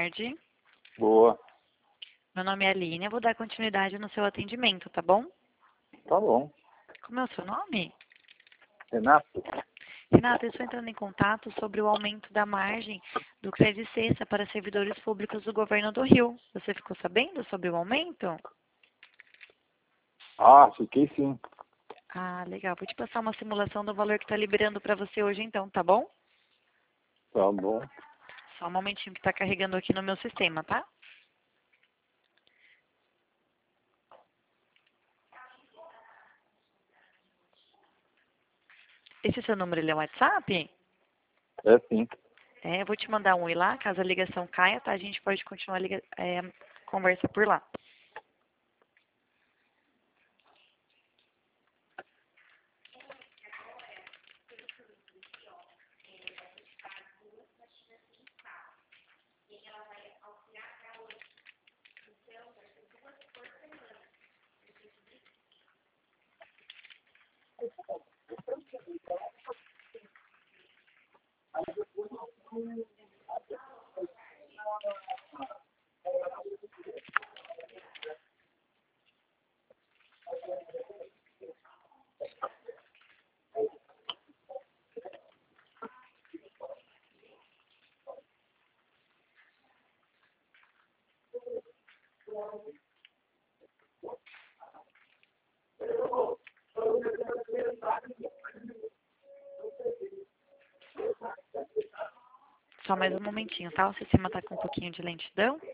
tarde. Boa. Meu nome é Aline, eu vou dar continuidade no seu atendimento, tá bom? Tá bom. Como é o seu nome? Renato? Renato, eu estou entrando em contato sobre o aumento da margem do Credit Cessa para servidores públicos do governo do Rio. Você ficou sabendo sobre o aumento? Ah, fiquei sim. Ah, legal. Vou te passar uma simulação do valor que está liberando para você hoje então, tá bom? Tá bom. Só um momentinho que está carregando aqui no meu sistema, tá? Esse seu número, ele é WhatsApp? É sim. Eu vou te mandar um oi lá, caso a ligação caia, tá? A gente pode continuar a conversa por lá. Só mais um momentinho, tá? O sistema tá com um pouquinho de lentidão.